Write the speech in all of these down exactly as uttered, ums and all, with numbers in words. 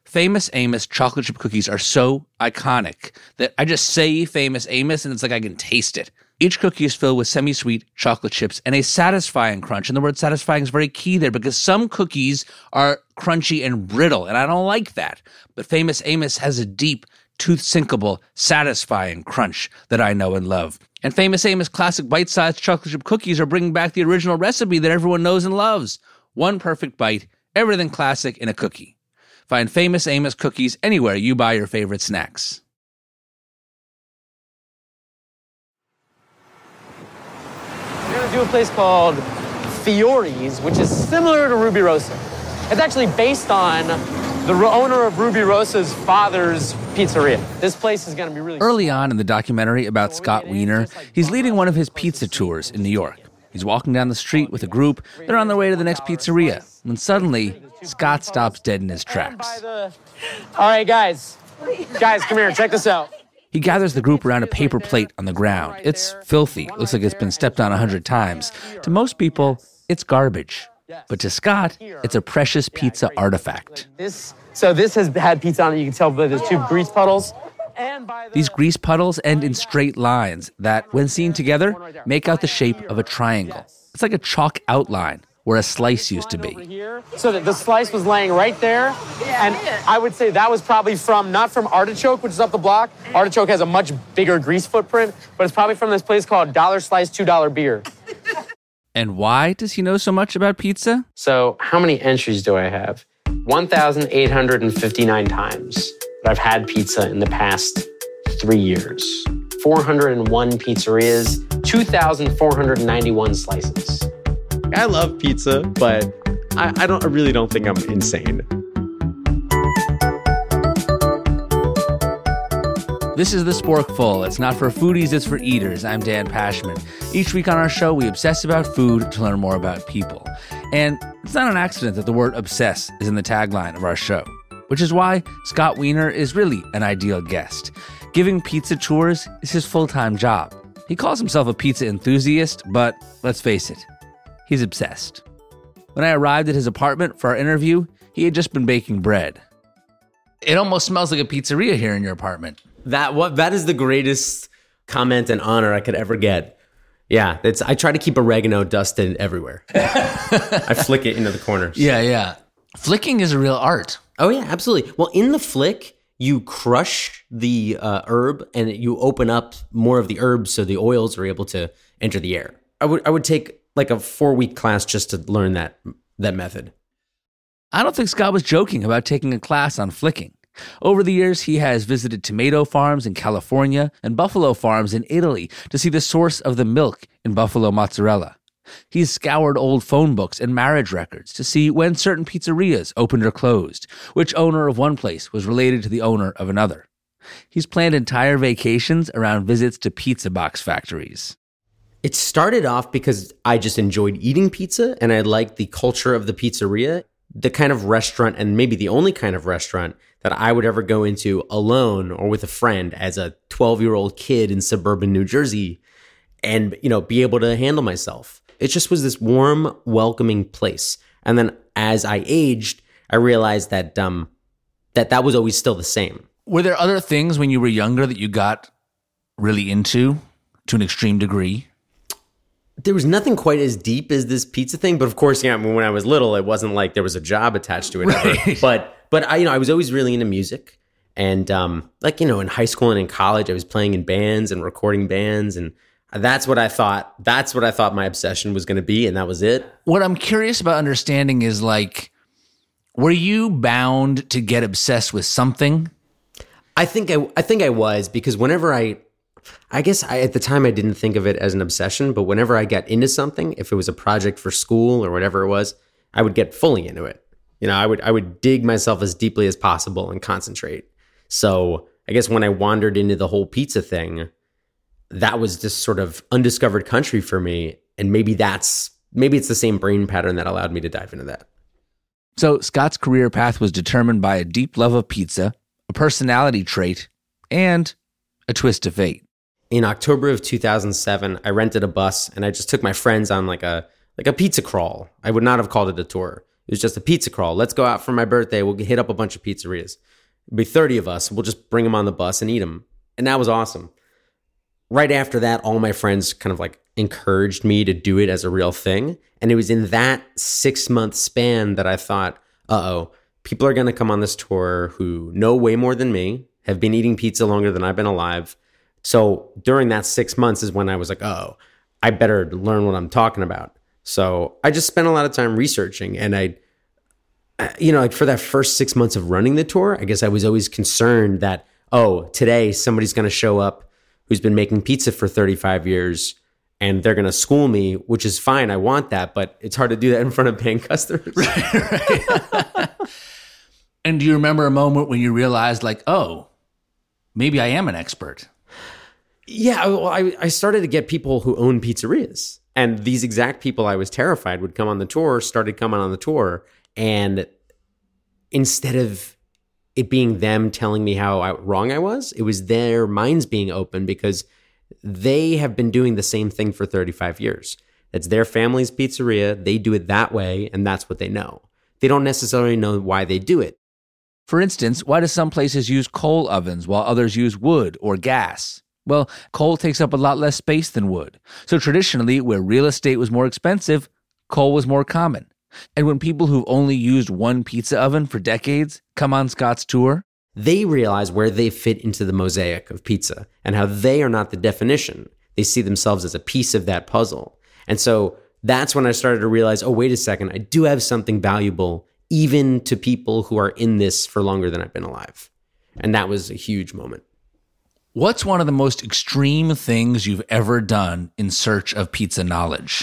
Famous Amos chocolate chip cookies are so iconic that I just say Famous Amos and it's like I can taste it. Each cookie is filled with semi-sweet chocolate chips and a satisfying crunch. And the word satisfying is very key there because some cookies are crunchy and brittle, and I don't like that. But Famous Amos has a deep, tooth-sinkable, satisfying crunch that I know and love. And Famous Amos classic bite-sized chocolate chip cookies are bringing back the original recipe that everyone knows and loves. One perfect bite, everything classic in a cookie. Find Famous Amos cookies anywhere you buy your favorite snacks. We're going to do a place called Fiore's, which is similar to Ruby Rosa. It's actually based on the owner of Ruby Rosa's father's pizzeria. This place is going to be really... Early on in the documentary about Scott Wiener, he's leading one of his pizza tours in New York. He's walking down the street with a group. They're on their way to the next pizzeria. When suddenly, Scott stops dead in his tracks. All right, guys. Guys, come here. Check this out. He gathers the group around a paper plate on the ground. It's filthy. Looks like it's been stepped on a hundred times. To most people, it's garbage. But to Scott, it's a precious pizza artifact. This, so this has had pizza on it. You can tell by the two grease puddles. These grease puddles end in straight lines that, when seen together, make out the shape of a triangle. It's like a chalk outline where a slice used to be. So that the slice was laying right there, and I would say that was probably from, not from Artichoke, which is up the block. Artichoke has a much bigger grease footprint, but it's probably from this place called Dollar Slice two dollar Beer. And why does he know so much about pizza? So how many entries do I have? one thousand eight hundred fifty-nine times that I've had pizza in the past three years. four hundred one pizzerias, two thousand four hundred ninety-one slices. I love pizza, but I, I don't. I really don't think I'm insane. This is The Sporkful. It's not for foodies, it's for eaters. I'm Dan Pashman. Each week on our show, we obsess about food to learn more about people. And it's not an accident that the word obsess is in the tagline of our show, which is why Scott Wiener is really an ideal guest. Giving pizza tours is his full-time job. He calls himself a pizza enthusiast, but let's face it, he's obsessed. When I arrived at his apartment for our interview, he had just been baking bread. It almost smells like a pizzeria here in your apartment. That what that is the greatest comment and honor I could ever get. Yeah, it's. I try to keep oregano dusted everywhere. I flick it into the corners. Yeah, yeah. Flicking is a real art. Oh yeah, absolutely. Well, in the flick, you crush the uh, herb and you open up more of the herbs so the oils are able to enter the air. I would I would take like a four week class just to learn that that method. I don't think Scott was joking about taking a class on flicking. Over the years, he has visited tomato farms in California and buffalo farms in Italy to see the source of the milk in buffalo mozzarella. He's scoured old phone books and marriage records to see when certain pizzerias opened or closed, which owner of one place was related to the owner of another. He's planned entire vacations around visits to pizza box factories. It started off because I just enjoyed eating pizza and I liked the culture of the pizzeria, the kind of restaurant, and maybe the only kind of restaurant that I would ever go into alone or with a friend as a twelve-year-old kid in suburban New Jersey and, you know, be able to handle myself. It just was this warm, welcoming place. And then as I aged, I realized that um, that that was always still the same. Were there other things when you were younger that you got really into to an extreme degree? There was nothing quite as deep as this pizza thing, but of course, yeah, I mean, when I was little, it wasn't like there was a job attached to it. Right. Ever. But but I, you know, I was always really into music, and um, like you know, in high school and in college, I was playing in bands and recording bands, and that's what I thought. That's what I thought my obsession was going to be, and that was it. What I'm curious about understanding is like, were you bound to get obsessed with something? I think I, I think I was because whenever I. I guess I, at the time I didn't think of it as an obsession, but whenever I got into something, if it was a project for school or whatever it was, I would get fully into it. You know, I would I would dig myself as deeply as possible and concentrate. So I guess when I wandered into the whole pizza thing, that was this sort of undiscovered country for me. And maybe that's maybe it's the same brain pattern that allowed me to dive into that. So Scott's career path was determined by a deep love of pizza, a personality trait, and a twist of fate. In October of two thousand seven, I rented a bus and I just took my friends on like a like a pizza crawl. I would not have called it a tour. It It was just a pizza crawl. Let's go out for my birthday. We'll hit up a bunch of pizzerias. It'll be thirty of us. We'll just bring them on the bus and eat them. And that was awesome. Right after that, all my friends kind of like encouraged me to do it as a real thing. And it was in that six month span that I thought, uh-oh, people are going to come on this tour who know way more than me, have been eating pizza longer than I've been alive. So during that six months is when I was like, oh, I better learn what I'm talking about. So I just spent a lot of time researching, and I, you know, like for that first six months of running the tour, I guess I was always concerned that, oh, today somebody's going to show up who's been making pizza for thirty-five years and they're going to school me, which is fine. I want that, but it's hard to do that in front of paying customers. Right, right. And do you remember a moment when you realized like, oh, maybe I am an expert? Yeah, well, I, I started to get people who own pizzerias. And these exact people I was terrified would come on the tour, started coming on the tour. And instead of it being them telling me how I, wrong I was, it was their minds being open because they have been doing the same thing for thirty-five years. It's their family's pizzeria. They do it that way, and that's what they know. They don't necessarily know why they do it. For instance, why do some places use coal ovens while others use wood or gas? Well, coal takes up a lot less space than wood. So traditionally, where real estate was more expensive, coal was more common. And when people who've only used one pizza oven for decades come on Scott's tour, they realize where they fit into the mosaic of pizza and how they are not the definition. They see themselves as a piece of that puzzle. And so that's when I started to realize, oh, wait a second, I do have something valuable even to people who are in this for longer than I've been alive. And that was a huge moment. What's one of the most extreme things you've ever done in search of pizza knowledge?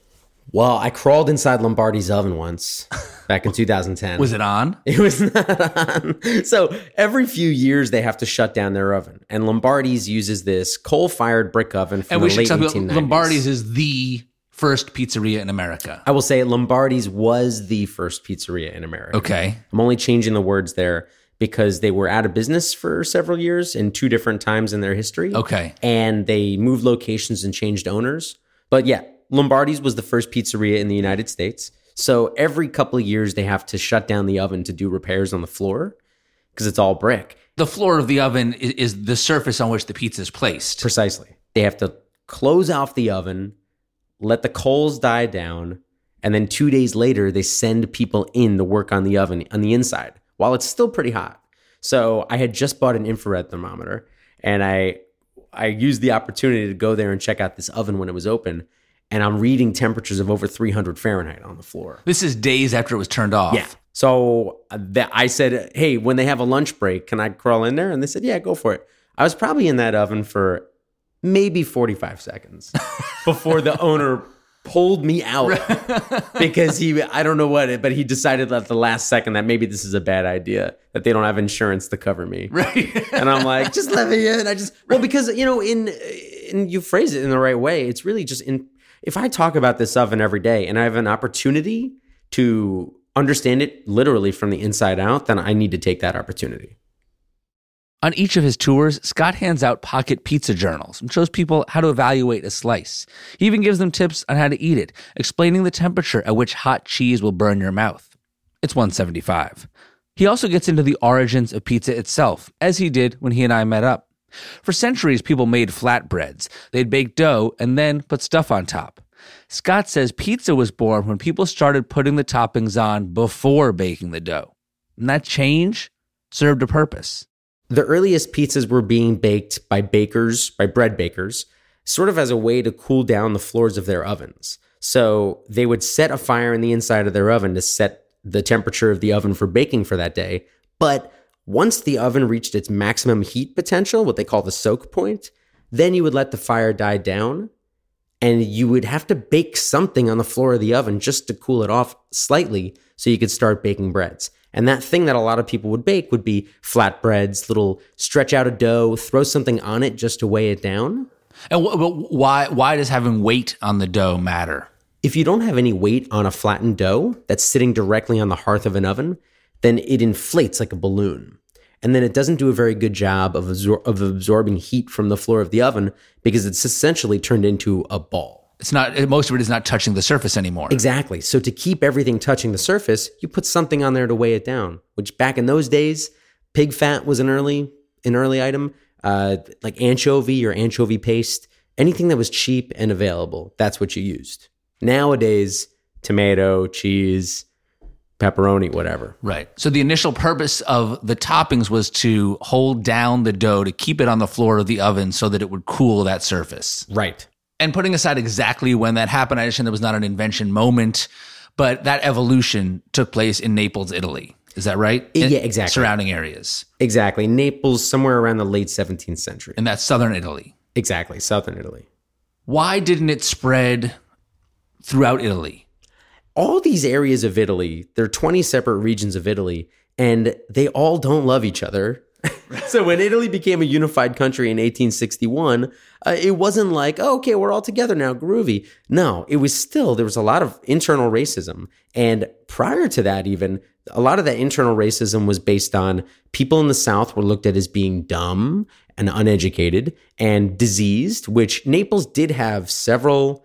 Well, I crawled inside Lombardi's oven once back in two thousand ten. Was it on? It was not on. So every few years they have to shut down their oven. And Lombardi's uses this coal-fired brick oven from and the we should late tell people, eighteen nineties. Lombardi's is the first pizzeria in America. I will say Lombardi's was the first pizzeria in America. Okay. I'm only changing the words there because they were out of business for several years in two different times in their history. Okay. And they moved locations and changed owners. But yeah, Lombardi's was the first pizzeria in the United States. So every couple of years, they have to shut down the oven to do repairs on the floor because it's all brick. The floor of the oven is, is the surface on which the pizza is placed. Precisely. They have to close off the oven, let the coals die down, and then two days later, they send people in to work on the oven on the inside while it's still pretty hot. So I had just bought an infrared thermometer, and I I used the opportunity to go there and check out this oven when it was open. And I'm reading temperatures of over three hundred Fahrenheit on the floor. This is days after it was turned off. Yeah. So that I said, hey, when they have a lunch break, can I crawl in there? And they said, yeah, go for it. I was probably in that oven for maybe forty-five seconds before the owner pulled me out because he, I don't know what, but he decided at the last second that maybe this is a bad idea, that they don't have insurance to cover me. Right. And I'm like, just let me in. I just, well, because, you know, in, in you phrase it in the right way, it's really just in, if I talk about this oven every day and I have an opportunity to understand it literally from the inside out, then I need to take that opportunity. On each of his tours, Scott hands out pocket pizza journals and shows people how to evaluate a slice. He even gives them tips on how to eat it, explaining the temperature at which hot cheese will burn your mouth. It's one seventy-five. He also gets into the origins of pizza itself, as he did when he and I met up. For centuries, people made flatbreads. They'd bake dough and then put stuff on top. Scott says pizza was born when people started putting the toppings on before baking the dough. And that change served a purpose. The earliest pizzas were being baked by bakers, by bread bakers, sort of as a way to cool down the floors of their ovens. So they would set a fire in the inside of their oven to set the temperature of the oven for baking for that day. But once the oven reached its maximum heat potential, what they call the soak point, then you would let the fire die down and you would have to bake something on the floor of the oven just to cool it off slightly so you could start baking breads. And that thing that a lot of people would bake would be flatbreads, little stretch out a dough, throw something on it just to weigh it down. And wh- why why does having weight on the dough matter? If you don't have any weight on a flattened dough that's sitting directly on the hearth of an oven, then it inflates like a balloon. And then it doesn't do a very good job of, absor- of absorbing heat from the floor of the oven because it's essentially turned into a ball. It's not, most of it is not touching the surface anymore. Exactly. So to keep everything touching the surface, you put something on there to weigh it down, which back in those days, pig fat was an early an early item, uh, like anchovy or anchovy paste, anything that was cheap and available, that's what you used. Nowadays, tomato, cheese, pepperoni, whatever. Right. So the initial purpose of the toppings was to hold down the dough to keep it on the floor of the oven so that it would cool that surface. Right. And putting aside exactly when that happened, I understand there was not an invention moment, but that evolution took place in Naples, Italy. Is that right? In yeah, exactly. Surrounding areas. Exactly. Naples, somewhere around the late seventeenth century. And that's southern Italy. Exactly. Southern Italy. Why didn't it spread throughout Italy? All these areas of Italy, there are twenty separate regions of Italy, and they all don't love each other. So when Italy became a unified country in eighteen sixty-one, uh, it wasn't like, oh, okay, we're all together now, groovy. No, it was still, there was a lot of internal racism. And prior to that even, a lot of that internal racism was based on people in the South were looked at as being dumb and uneducated and diseased, which Naples did have several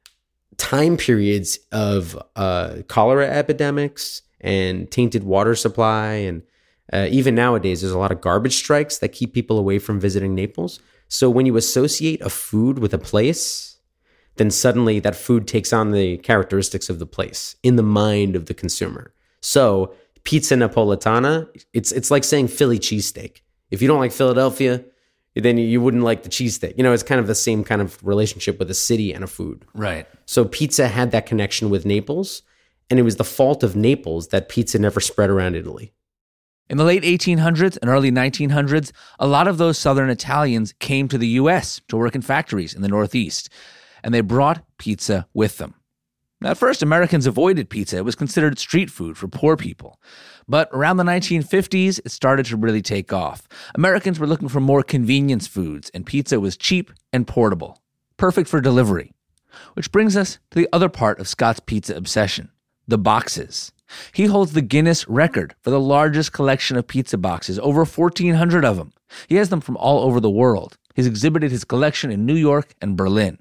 time periods of uh, cholera epidemics and tainted water supply. And uh, even nowadays, there's a lot of garbage strikes that keep people away from visiting Naples. So when you associate a food with a place, then suddenly that food takes on the characteristics of the place in the mind of the consumer. So pizza napoletana, it's it's like saying Philly cheesesteak. If you don't like Philadelphia, then you wouldn't like the cheesesteak. You know, it's kind of the same kind of relationship with a city and a food. Right. So pizza had that connection with Naples, and it was the fault of Naples that pizza never spread around Italy. In the late eighteen hundreds and early nineteen hundreds, a lot of those Southern Italians came to the U S to work in factories in the Northeast, and they brought pizza with them. Now, at first, Americans avoided pizza. It was considered street food for poor people. But around the nineteen fifties, it started to really take off. Americans were looking for more convenience foods, and pizza was cheap and portable, perfect for delivery. Which brings us to the other part of Scott's pizza obsession, the boxes. He holds the Guinness record for the largest collection of pizza boxes, over fourteen hundred of them. He has them from all over the world. He's exhibited his collection in New York and Berlin.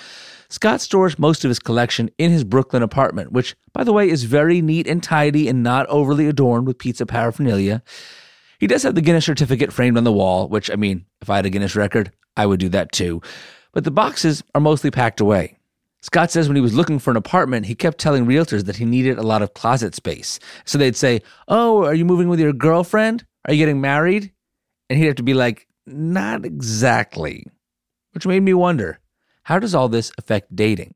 Scott stores most of his collection in his Brooklyn apartment, which, by the way, is very neat and tidy and not overly adorned with pizza paraphernalia. He does have the Guinness certificate framed on the wall, which, I mean, if I had a Guinness record, I would do that too. But the boxes are mostly packed away. Scott says when he was looking for an apartment, he kept telling realtors that he needed a lot of closet space. So they'd say, oh, are you moving with your girlfriend? Are you getting married? And he'd have to be like, not exactly. Which made me wonder, how does all this affect dating?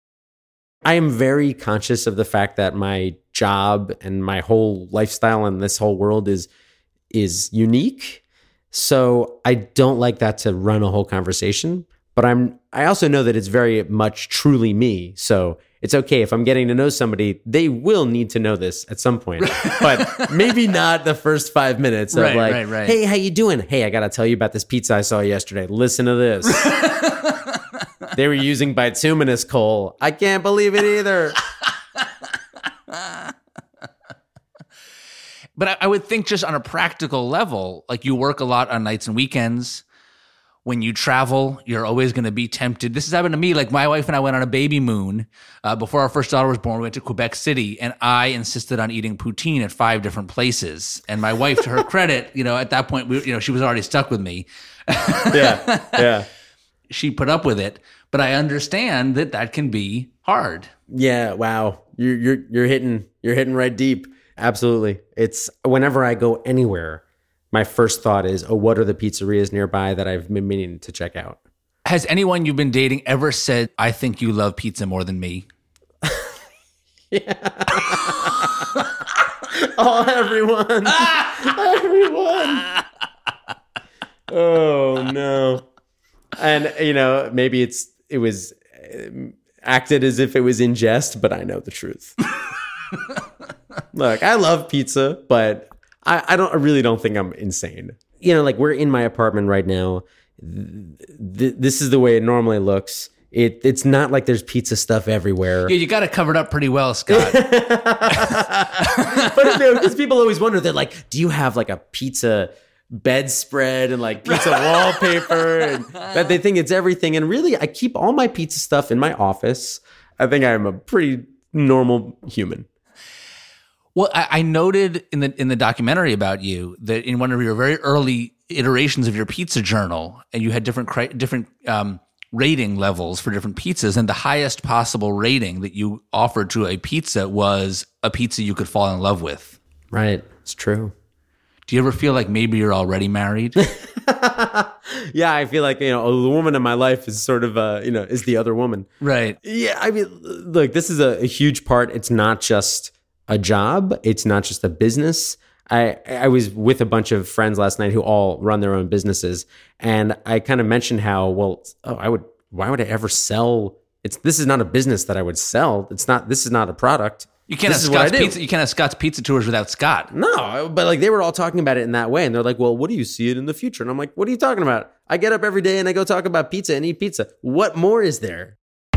I am very conscious of the fact that my job and my whole lifestyle and this whole world is is unique. So I don't like that to run a whole conversation. But I'm I also know that it's very much truly me. So it's okay if I'm getting to know somebody, they will need to know this at some point. But maybe not the first five minutes of right, like, right, right. hey, how you doing? Hey, I got to tell you about this pizza I saw yesterday. Listen to this. They were using bituminous coal. I can't believe it either. But I, I would think just on a practical level, like you work a lot on nights and weekends. When you travel, you're always going to be tempted. This has happened to me. Like my wife and I went on a baby moon uh, before our first daughter was born. We went to Quebec City, and I insisted on eating poutine at five different places. And my wife, to her credit, you know, at that point, we, you know, she was already stuck with me. Yeah, yeah. She put up with it, but I understand that that can be hard. Yeah, wow. You're you're you're hitting you're hitting right deep. Absolutely. It's whenever I go anywhere, my first thought is, oh, what are the pizzerias nearby that I've been meaning to check out? Has anyone you've been dating ever said, I think you love pizza more than me? Yeah. Oh, everyone. Everyone. Oh, no. And, you know, maybe it's it was acted as if it was in jest, but I know the truth. Look, I love pizza, but I, I don't. I really don't think I'm insane. You know, like we're in my apartment right now. Th- this is the way it normally looks. It it's not like there's pizza stuff everywhere. Yeah, you got it covered up pretty well, Scott. But no, because people always wonder. They're like, "Do you have like a pizza bedspread and like pizza wallpaper, and that they think it's everything. And really, I keep all my pizza stuff in my office. I think I'm a pretty normal human. Well, I, I noted in the in the documentary about you that in one of your very early iterations of your pizza journal, and you had different cri- different um, rating levels for different pizzas, and the highest possible rating that you offered to a pizza was a pizza you could fall in love with. Right, it's true. Do you ever feel like maybe you're already married? Yeah, I feel like, you know, the woman in my life is sort of, uh, you know, is the other woman. Right. Yeah, I mean, look, this is a, a huge part. It's not just a job. It's not just a business. I, I was with a bunch of friends last night who all run their own businesses. And I kind of mentioned how, well, oh, I would, why would I ever sell? It's, this is not a business that I would sell. It's not, this is not a product. You can't This have is what I Scott's do. pizza. You can't have Scott's pizza tours without Scott. No, but like they were all talking about it in that way. And they're like, well, what do you see it in the future? And I'm like, what are you talking about? I get up every day and I go talk about pizza and eat pizza. What more is there?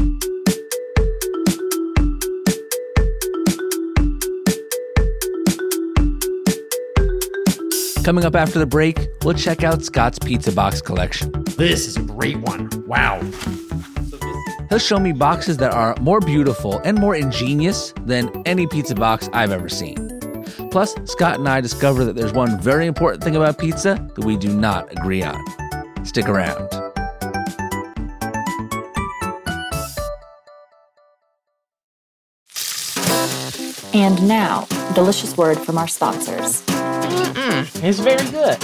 Coming up after the break, we'll check out Scott's pizza box collection. This is a great one. Wow. He'll show me boxes that are more beautiful and more ingenious than any pizza box I've ever seen. Plus, Scott and I discover that there's one very important thing about pizza that we do not agree on. Stick around. And now, delicious word from our sponsors. It's very good.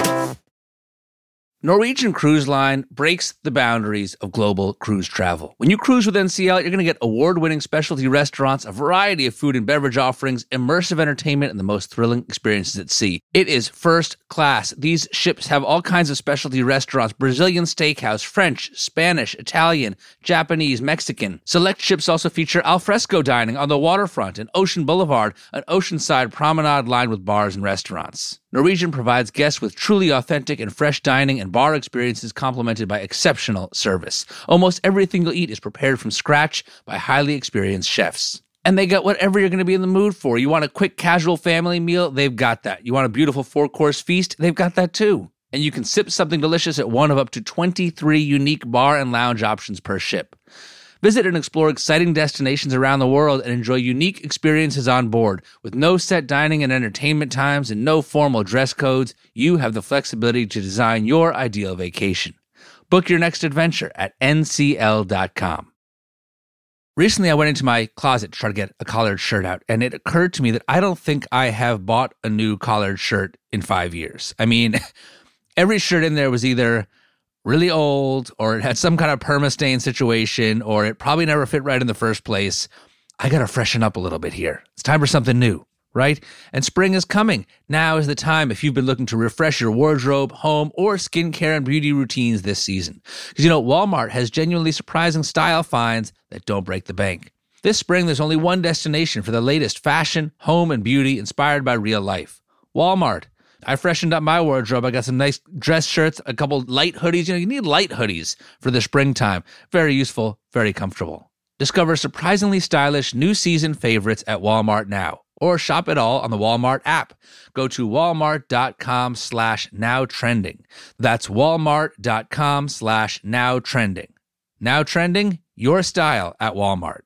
Norwegian Cruise Line breaks the boundaries of global cruise travel. When you cruise with N C L, you're going to get award-winning specialty restaurants, a variety of food and beverage offerings, immersive entertainment, and the most thrilling experiences at sea. It is first class. These ships have all kinds of specialty restaurants: Brazilian steakhouse, French, Spanish, Italian, Japanese, Mexican. Select ships also feature al fresco dining on the waterfront and Ocean Boulevard, an oceanside promenade lined with bars and restaurants. Norwegian provides guests with truly authentic and fresh dining and bar experiences complemented by exceptional service. Almost everything you'll eat is prepared from scratch by highly experienced chefs. And they got whatever you're going to be in the mood for. You want a quick, casual family meal? They've got that. You want a beautiful four-course feast? They've got that too. And you can sip something delicious at one of up to twenty-three unique bar and lounge options per ship. Visit and explore exciting destinations around the world and enjoy unique experiences on board. With no set dining and entertainment times and no formal dress codes, you have the flexibility to design your ideal vacation. Book your next adventure at N C L dot com. Recently, I went into my closet to try to get a collared shirt out, and it occurred to me that I don't think I have bought a new collared shirt in five years. I mean, every shirt in there was either really old, or it had some kind of perma-stain situation, or it probably never fit right in the first place. I got to freshen up a little bit here. It's time for something new, right? And spring is coming. Now is the time if you've been looking to refresh your wardrobe, home, or skincare and beauty routines this season. Because, you know, Walmart has genuinely surprising style finds that don't break the bank. This spring, there's only one destination for the latest fashion, home, and beauty inspired by real life. Walmart. I freshened up my wardrobe. I got some nice dress shirts, a couple light hoodies. You know, you need light hoodies for the springtime. Very useful, very comfortable. Discover surprisingly stylish new season favorites at Walmart now, or shop it all on the Walmart app. Go to walmart.com slash now trending. That's walmart.com slash now trending. Now trending, your style at Walmart.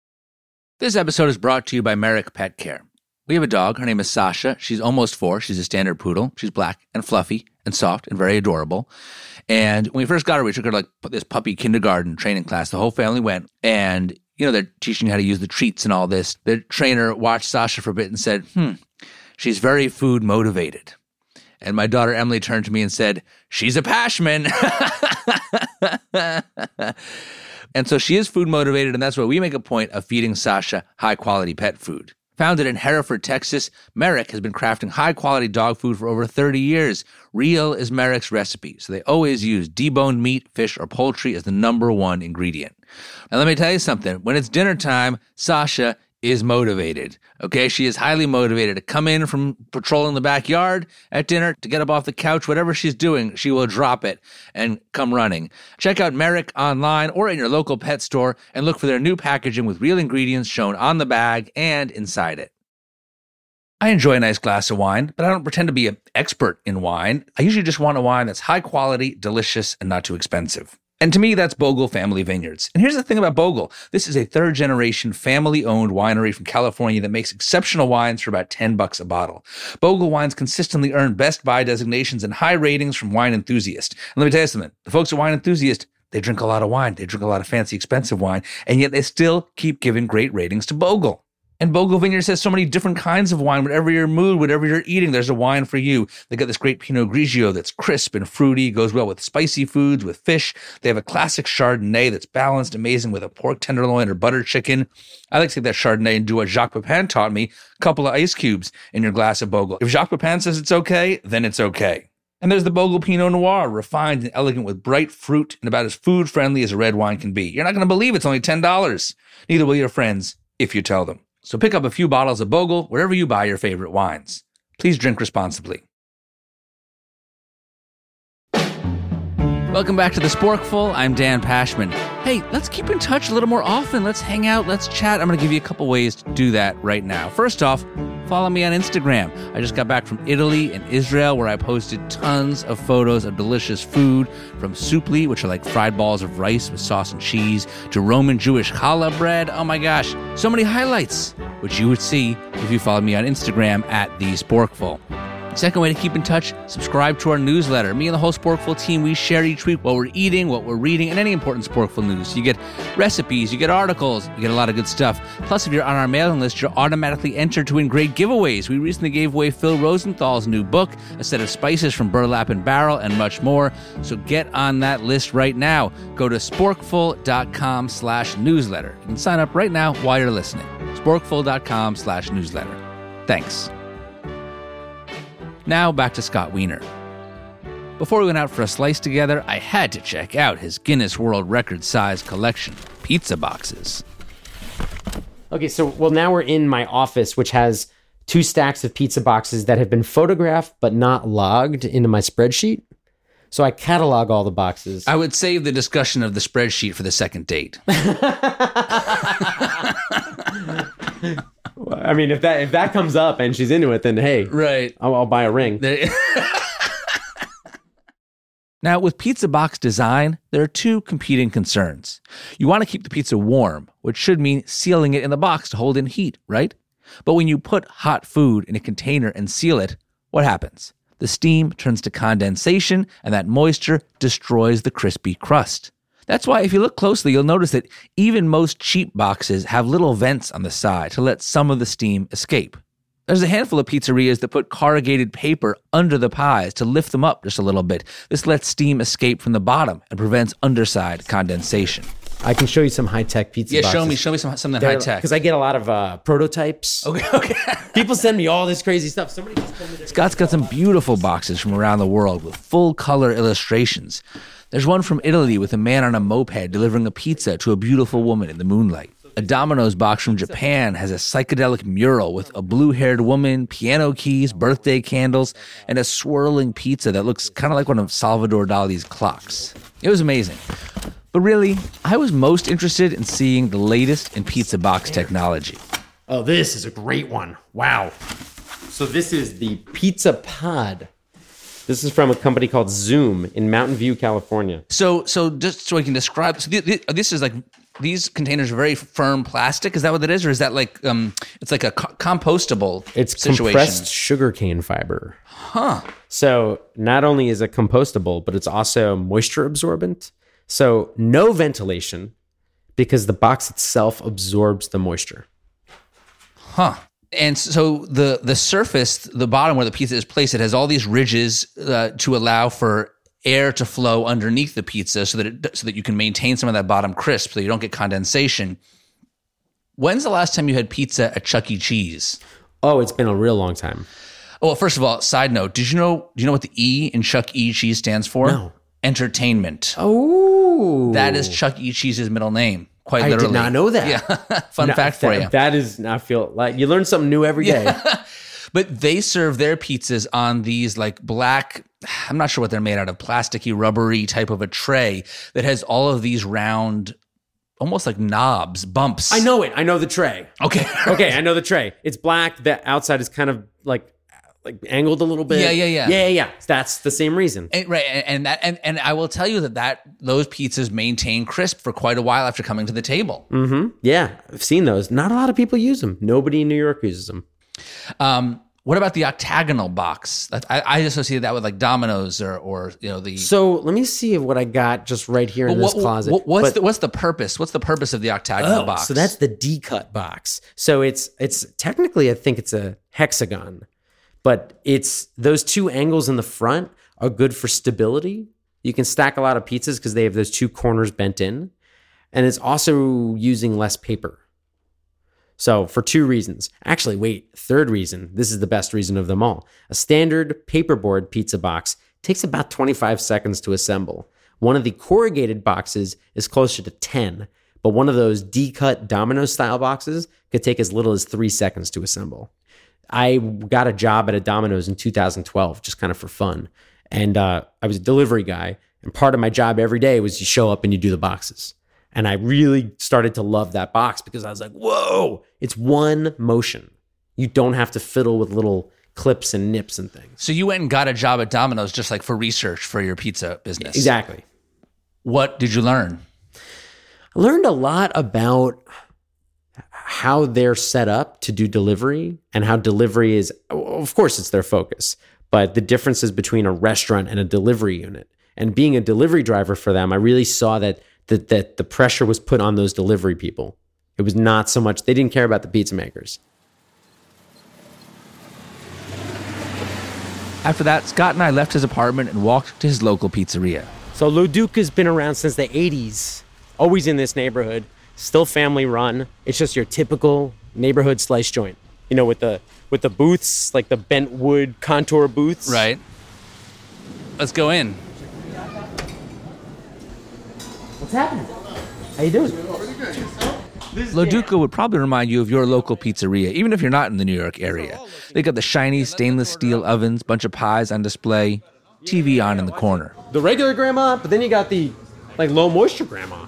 This episode is brought to you by Merrick Pet Care. We have a dog. Her name is Sasha. She's almost four. She's a standard poodle. She's black and fluffy and soft and very adorable. And when we first got her, we took her to like this puppy kindergarten training class. The whole family went. And, you know, they're teaching you how to use the treats and all this. The trainer watched Sasha for a bit and said, hmm, she's very food motivated. And my daughter Emily turned to me and said, she's a Pashman. And so she is food motivated. And that's why we make a point of feeding Sasha high quality pet food. Founded in Hereford, Texas, Merrick has been crafting high-quality dog food for over thirty years. Real is Merrick's recipe, so they always use deboned meat, fish, or poultry as the number one ingredient. And let me tell you something. When it's dinner time, Sasha is motivated, okay? She is highly motivated to come in from patrolling the backyard at dinner, to get up off the couch, whatever she's doing, she will drop it and come running. Check out Merrick online or in your local pet store and look for their new packaging with real ingredients shown on the bag and inside it. I enjoy a nice glass of wine, but I don't pretend to be an expert in wine. I usually just want a wine that's high quality, delicious, and not too expensive. And to me, that's Bogle Family Vineyards. And here's the thing about Bogle. This is a third-generation, family-owned winery from California that makes exceptional wines for about ten bucks a bottle. Bogle wines consistently earn Best Buy designations and high ratings from Wine Enthusiast. And let me tell you something. The folks at Wine Enthusiast, they drink a lot of wine. They drink a lot of fancy, expensive wine. And yet they still keep giving great ratings to Bogle. And Bogle Vineyards has so many different kinds of wine. Whatever your mood, whatever you're eating, there's a wine for you. They got this great Pinot Grigio that's crisp and fruity, goes well with spicy foods, with fish. They have a classic Chardonnay that's balanced, amazing with a pork tenderloin or butter chicken. I like to take that Chardonnay and do what Jacques Pepin taught me, a couple of ice cubes in your glass of Bogle. If Jacques Pepin says it's okay, then it's okay. And there's the Bogle Pinot Noir, refined and elegant with bright fruit and about as food-friendly as a red wine can be. You're not going to believe it's only ten dollars. Neither will your friends if you tell them. So pick up a few bottles of Bogle wherever you buy your favorite wines. Please drink responsibly. Welcome back to The Sporkful. I'm Dan Pashman. Hey, let's keep in touch a little more often. Let's hang out. Let's chat. I'm going to give you a couple ways to do that right now. First off, follow me on Instagram. I just got back from Italy and Israel, where I posted tons of photos of delicious food, from soupli, which are like fried balls of rice with sauce and cheese, to Roman Jewish challah bread. Oh my gosh, so many highlights, which you would see if you followed me on Instagram at The Sporkful. Second way to keep in touch, subscribe to our newsletter. Me and the whole Sporkful team, we share each week what we're eating, what we're reading, and any important Sporkful news. You get recipes, you get articles, you get a lot of good stuff. Plus, if you're on our mailing list, you're automatically entered to win great giveaways. We recently gave away Phil Rosenthal's new book, a set of spices from Burlap and Barrel, and much more. So get on that list right now. Go to sporkful.com slash newsletter. You can sign up right now while you're listening. sporkful.com slash newsletter. Thanks. Now back to Scott Wiener. Before we went out for a slice together, I had to check out his Guinness World Record size collection, pizza boxes. Okay, so, well, now we're in my office, which has two stacks of pizza boxes that have been photographed but not logged into my spreadsheet. So I catalog all the boxes. I would save the discussion of the spreadsheet for the second date. I mean, if that if that comes up and she's into it, then hey, right, I'll, I'll buy a ring. Now, with pizza box design, there are two competing concerns. You want to keep the pizza warm, which should mean sealing it in the box to hold in heat, right? But when you put hot food in a container and seal it, what happens? The steam turns to condensation, and that moisture destroys the crispy crust. That's why if you look closely, you'll notice that even most cheap boxes have little vents on the side to let some of the steam escape. There's a handful of pizzerias that put corrugated paper under the pies to lift them up just a little bit. This lets steam escape from the bottom and prevents underside condensation. I can show you some high-tech pizza yeah, boxes. show me, show me some, something high-tech. Because I get a lot of uh, prototypes. Okay, okay. People send me all this crazy stuff. Somebody just told me their- Scott's got some beautiful boxes from around the world with full-color illustrations. There's one from Italy with a man on a moped delivering a pizza to a beautiful woman in the moonlight. A Domino's box from Japan has a psychedelic mural with a blue-haired woman, piano keys, birthday candles, and a swirling pizza that looks kind of like one of Salvador Dali's clocks. It was amazing. But really, I was most interested in seeing the latest in pizza box technology. Oh, this is a great one. Wow. So this is the Pizza Pod. This is from a company called Zoom in Mountain View, California. So, so just so I can describe, so th- th- this is like, these containers are very firm plastic. Is that what it is? Or is that like, um, it's like a co- compostable It's situation? compressed sugarcane fiber. Huh. So not only is it compostable, but it's also moisture absorbent. So no ventilation because the box itself absorbs the moisture. Huh. And so the the surface, the bottom where the pizza is placed, it has all these ridges uh, to allow for air to flow underneath the pizza so that it, so that you can maintain some of that bottom crisp so you don't get condensation. When's the last time you had pizza at Chuck E. Cheese? Oh, it's been a real long time. Oh, well, first of all, side note, did you know do you know what the E in Chuck E. Cheese stands for? No. Entertainment. Oh. That is Chuck E. Cheese's middle name. Quite I literally. did not know that. Yeah. Fun No, fact for that, you. That is, I feel like you learn something new every day. Yeah. But they serve their pizzas on these like black, I'm not sure what they're made out of, plasticky, rubbery type of a tray that has all of these round almost like knobs, bumps. I know it. I know the tray. Okay. Okay, I know the tray. It's black. The outside is kind of like like angled a little bit. Yeah, yeah, yeah. Yeah, yeah, yeah. That's the same reason. And, right, and, and that and, and I will tell you that, that those pizzas maintain crisp for quite a while after coming to the table. Mm-hmm. Yeah, I've seen those. Not a lot of people use them. Nobody in New York uses them. Um, what about the octagonal box? That, I, I associate that with like Domino's or, or you know the. So let me see what I got just right here in what, this closet. What, what's But- the what's the purpose? What's the purpose of the octagonal Oh, box? so that's the D-cut box. So it's it's technically I think it's a hexagon, but it's those two angles in the front are good for stability. You can stack a lot of pizzas because they have those two corners bent in, and it's also using less paper. So for two reasons. Actually, wait, third reason. This is the best reason of them all. A standard paperboard pizza box takes about twenty-five seconds to assemble. One of the corrugated boxes is closer to ten, but one of those D-cut Domino style boxes could take as little as three seconds to assemble. I got a job at a Domino's in two thousand twelve, just kind of for fun. And uh, I was a delivery guy, and part of my job every day was you show up and you do the boxes. And I really started to love that box because I was like, whoa, it's one motion. You don't have to fiddle with little clips and nips and things. So you went and got a job at Domino's just like for research for your pizza business. Exactly. What did you learn? I learned a lot about how they're set up to do delivery and how delivery is, of course, it's their focus, but the differences between a restaurant and a delivery unit. And being a delivery driver for them, I really saw that that, that the pressure was put on those delivery people. It was not so much, they didn't care about the pizza makers. After that, Scott and I left his apartment and walked to his local pizzeria. So Lo Duca's been around since the eighties, always in this neighborhood, still family run. It's just your typical neighborhood slice joint, you know, with the with the booths, like the bent wood contour booths. Right. Let's go in. What's happening? How you doing? Lo Duca would probably remind you of your local pizzeria, even if you're not in the New York area. They got the shiny stainless steel ovens, bunch of pies on display, T V on in the corner. The regular grandma, but then you got the like low moisture grandma.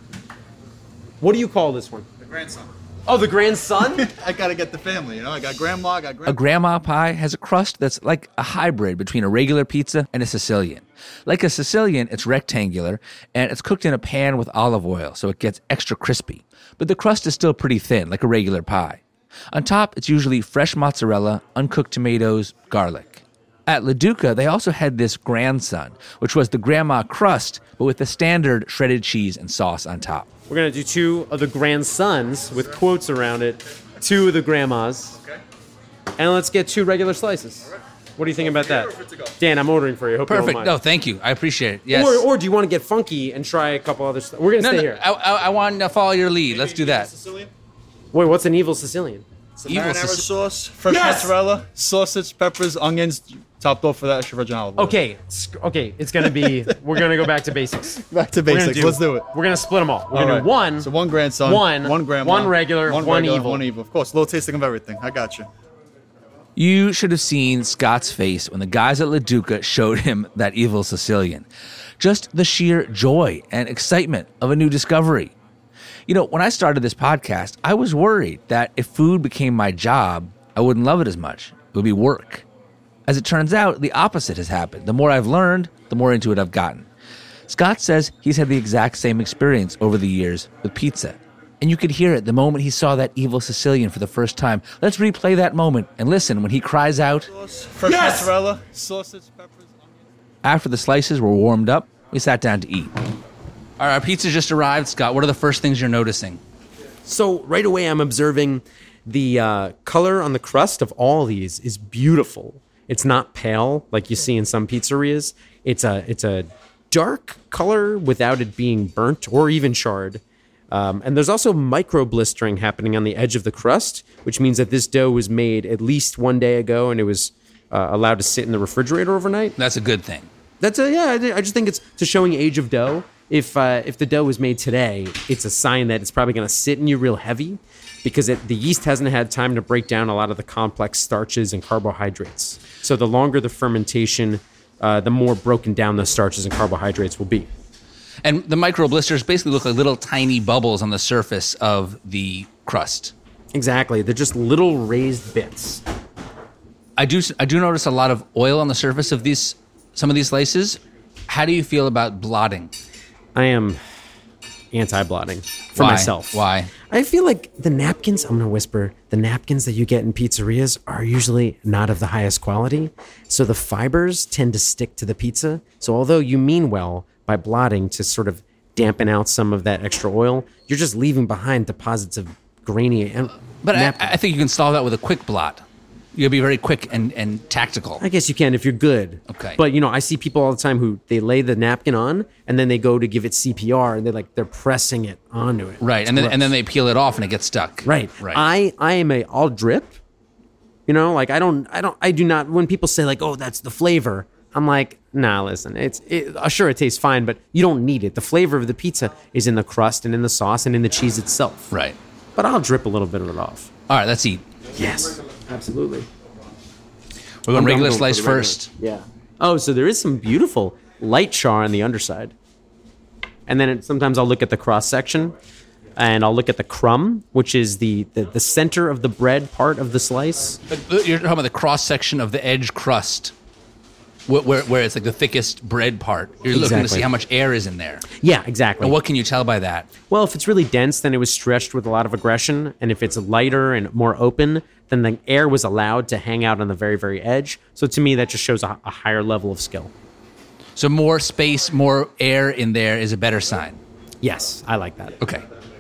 What do you call this one? The grandson. Oh, the grandson? I gotta get the family, you know? I got grandma, I got A grandpa. grandma pie has a crust that's like a hybrid between a regular pizza and a Sicilian. Like a Sicilian, it's rectangular, and it's cooked in a pan with olive oil, so it gets extra crispy. But the crust is still pretty thin, like a regular pie. On top, it's usually fresh mozzarella, uncooked tomatoes, garlic. At Lo Duca, they also had this grandson, which was the grandma crust, but with the standard shredded cheese and sauce on top. We're going to do two of the grandsons with quotes around it, two of the grandmas. Okay. And let's get two regular slices. Right. What do you think about that? Dan, I'm ordering for you. Hope Perfect. You don't mind. No, thank you. I appreciate it. Yes. Or, or do you want to get funky and try a couple other stuff? We're going to no, stay no, here. I, I, I want to follow your lead. Let's do that. Sicilian? Wait, what's an evil Sicilian? It's a Evil marinara Sic- sauce, fresh Yes! mozzarella, sausage, peppers, onions, topped off with that extra virgin olive oil. Okay, it's- okay, it's going to be, we're going to go back to basics. Back to We're gonna basics. Let's do it. We're going to split them all. We're All going to right. do one. So one grandson, One, one grandma, one regular, one, one regular, evil. one evil. Of course, a little tasting of everything. I got you. You should have seen Scott's face when the guys at Lo Duca showed him that evil Sicilian. Just the sheer joy and excitement of a new discovery. You know, when I started this podcast, I was worried that if food became my job, I wouldn't love it as much. It would be work. As it turns out, the opposite has happened. The more I've learned, the more into it I've gotten. Scott says he's had the exact same experience over the years with pizza. And you could hear it the moment he saw that evil Sicilian for the first time. Let's replay that moment and listen when he cries out. Sauce, fresh Yes! mozzarella, sausage, peppers, onions. After the slices were warmed up, we sat down to eat. All right, our pizza just arrived. Scott, what are the first things you're noticing? So right away, I'm observing the uh, color on the crust of all these is beautiful. It's not pale like you see in some pizzerias. It's a it's a dark color without it being burnt or even charred. Um, and there's also micro blistering happening on the edge of the crust, which means that this dough was made at least one day ago and it was uh, allowed to sit in the refrigerator overnight. That's a good thing. That's a, yeah, I I just think it's to showing age of dough. If uh, if the dough was made today, it's a sign that it's probably going to sit in you real heavy because it, the yeast hasn't had time to break down a lot of the complex starches and carbohydrates. So the longer the fermentation, uh, the more broken down the starches and carbohydrates will be. And the micro blisters basically look like little tiny bubbles on the surface of the crust. Exactly. They're just little raised bits. I do I do notice a lot of oil on the surface of these some of these slices. How do you feel about blotting? I am anti-blotting for Why? myself. Why? I feel like the napkins, I'm going to whisper, the napkins that you get in pizzerias are usually not of the highest quality. So the fibers tend to stick to the pizza. So although you mean well by blotting to sort of dampen out some of that extra oil, you're just leaving behind deposits of grainy and But I, napkin. I think you can solve that with a quick blot. You'll be very quick and, and tactical. I guess you can if you're good. Okay. But you know, I see people all the time who they lay the napkin on and then they go to give it C P R and they're like they're pressing it onto it. Right, It's and then gross. and then they peel it off and it gets stuck. Right. Right. I I am a I'll drip. You know, like I don't I don't I do not when people say like, "Oh, that's the flavor." I'm like, "Nah, listen. It's it, uh, sure it tastes fine, but you don't need it. The flavor of the pizza is in the crust and in the sauce and in the cheese itself." Right. But I'll drip a little bit of it off. All right, let's eat. Yes. Absolutely. We're going I'm regular going for slice the regular. first. Yeah. Oh, so there is some beautiful light char on the underside. And then it, sometimes I'll look at the cross section and I'll look at the crumb, which is the, the, the center of the bread part of the slice. But you're talking about the cross section of the edge crust, where, where, where it's like the thickest bread part. You're looking to Exactly. see how much air is in there. Yeah, exactly. And what can you tell by that? Well, if it's really dense, then it was stretched with a lot of aggression. And if it's lighter and more open, then the air was allowed to hang out on the very, very edge. So to me, that just shows a, a higher level of skill. So more space, more air in there is a better sign. Yes, I like that. Okay.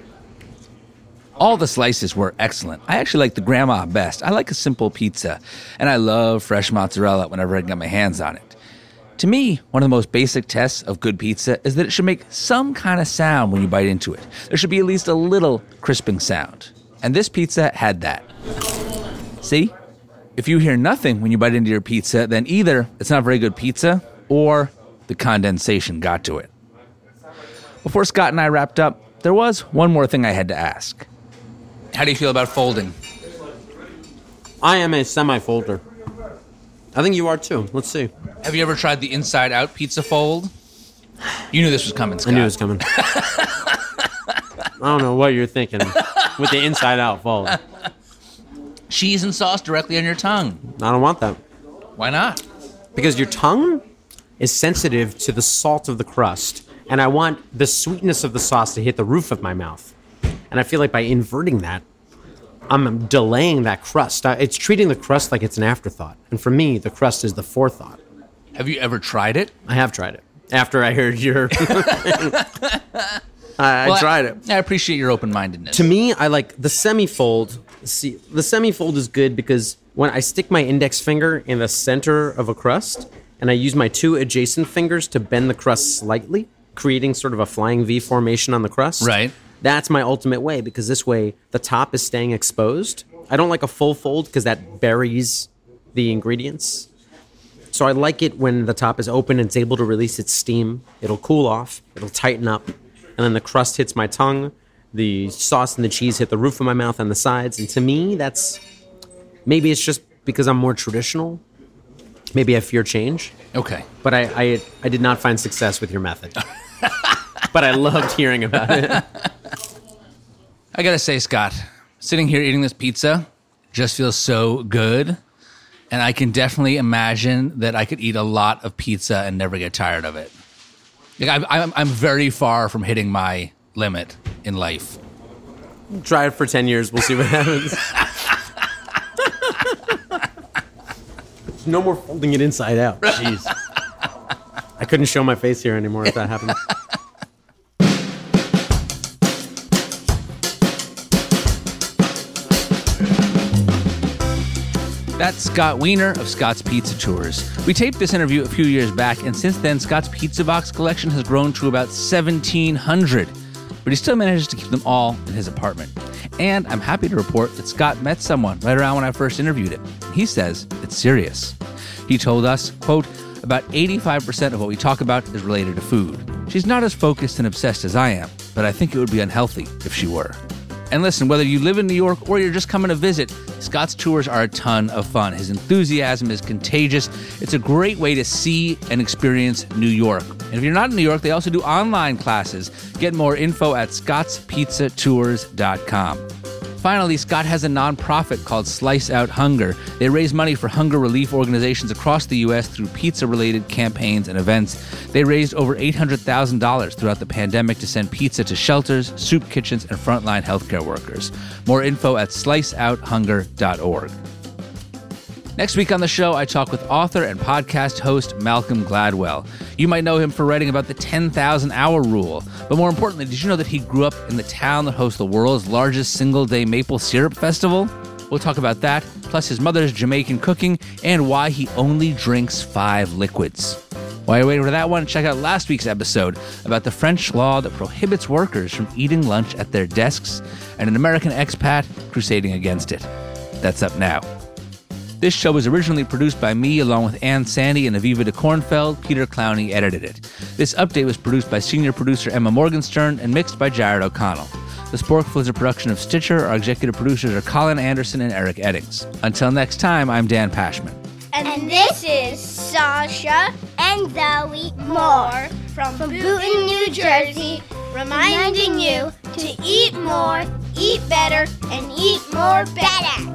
All the slices were excellent. I actually like the grandma best. I like a simple pizza, and I love fresh mozzarella whenever I can get my hands on it. To me, one of the most basic tests of good pizza is that it should make some kind of sound when you bite into it. There should be at least a little crisping sound. And this pizza had that. See? If you hear nothing when you bite into your pizza, then either it's not very good pizza or the condensation got to it. Before Scott and I wrapped up, there was one more thing I had to ask. How do you feel about folding? I am a semi-folder. I think you are too. Let's see. Have you ever tried the inside-out pizza fold? You knew this was coming, Scott. I knew it was coming. I don't know what you're thinking with the inside-out fold. I Cheese and sauce directly on your tongue. don't want that. Why not? Because your tongue is sensitive to the salt of the crust, and I want the sweetness of the sauce to hit the roof of my mouth. And I feel like by inverting that, I'm delaying that crust. Uh, It's treating the crust like it's an afterthought. And for me, the crust is the forethought. Have you ever tried it? I have tried it. After I heard your... I, I Well, tried it. I appreciate your open-mindedness. To me, I like the semi-fold. See, the semi-fold is good because when I stick my index finger in the center of a crust and I use my two adjacent fingers to bend the crust slightly, creating sort of a flying V formation on the crust. Right. That's my ultimate way because this way the top is staying exposed. I don't like a full fold because that buries the ingredients. So I like it when the top is open and it's able to release its steam. It'll cool off, it'll tighten up, and then the crust hits my tongue. The sauce and the cheese hit the roof of my mouth and the sides. And to me, that's maybe it's just because I'm more traditional. Maybe I fear change. Okay. But I, I, I did not find success with your method. But I loved hearing about it. I gotta say, Scott, sitting here eating this pizza just feels so good. And I can definitely imagine that I could eat a lot of pizza and never get tired of it. Like I'm, I'm, I'm very far from hitting my limit in life. Try it for ten years. We'll see what happens. No more folding it inside out. Jeez. I couldn't show my face here anymore if that happened. That's Scott Wiener of Scott's Pizza Tours. We taped this interview a few years back, and since then, Scott's Pizza Box collection has grown to about seventeen hundred. But he still manages to keep them all in his apartment. And I'm happy to report that Scott met someone right around when I first interviewed him. He says it's serious. He told us, quote, about eighty-five percent of what we talk about is related to food. She's not as focused and obsessed as I am, but I think it would be unhealthy if she were. And listen, whether you live in New York or you're just coming to visit, Scott's tours are a ton of fun. His enthusiasm is contagious. It's a great way to see and experience New York. And if you're not in New York, they also do online classes. Get more info at scotts pizza tours dot com. Finally, Scott has a nonprofit called Slice Out Hunger. They raise money for hunger relief organizations across the U S through pizza-related campaigns and events. They raised over eight hundred thousand dollars throughout the pandemic to send pizza to shelters, soup kitchens, and frontline healthcare workers. More info at slice out hunger dot org. Next week on the show, I talk with author and podcast host Malcolm Gladwell. You might know him for writing about the ten thousand hour rule. But more importantly, did you know that he grew up in the town that hosts the world's largest single-day maple syrup festival? We'll talk about that, plus his mother's Jamaican cooking, and why he only drinks five liquids. While you're waiting for that one, check out last week's episode about the French law that prohibits workers from eating lunch at their desks and an American expat crusading against it. That's up now. This show was originally produced by me along with Ann Sandy and Aviva de Kornfeld. Peter Clowney edited it. This update was produced by senior producer Emma Morgenstern and mixed by Jared O'Connell. The Sporkful is a production of Stitcher. Our executive producers are Colin Anderson and Eric Eddings. Until next time, I'm Dan Pashman. And this is Sasha and Zoe Moore from, from Boonton, New Jersey, reminding you to eat more, eat better, and eat more better.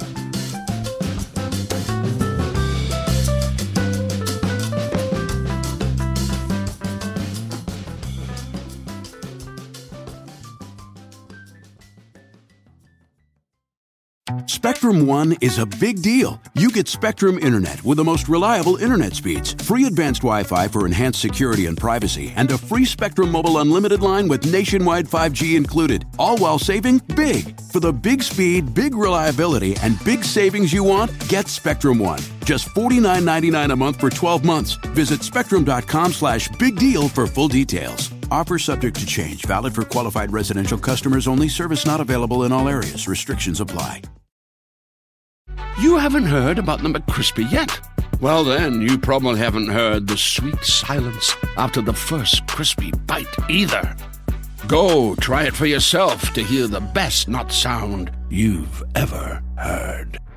Spectrum One is a big deal. You get Spectrum Internet with the most reliable internet speeds, free advanced Wi-Fi for enhanced security and privacy, and a free Spectrum Mobile Unlimited line with nationwide five G included, all while saving big. For the big speed, big reliability, and big savings you want, get Spectrum One. Just forty-nine ninety-nine a month for twelve months. Visit spectrum.com slash big deal for full details. Offer subject to change. Valid for qualified residential customers only. Service not available in all areas. Restrictions apply. You haven't heard about the McCrispy yet? Well, then, you probably haven't heard the sweet silence after the first crispy bite either. Go try it for yourself to hear the best nut sound you've ever heard.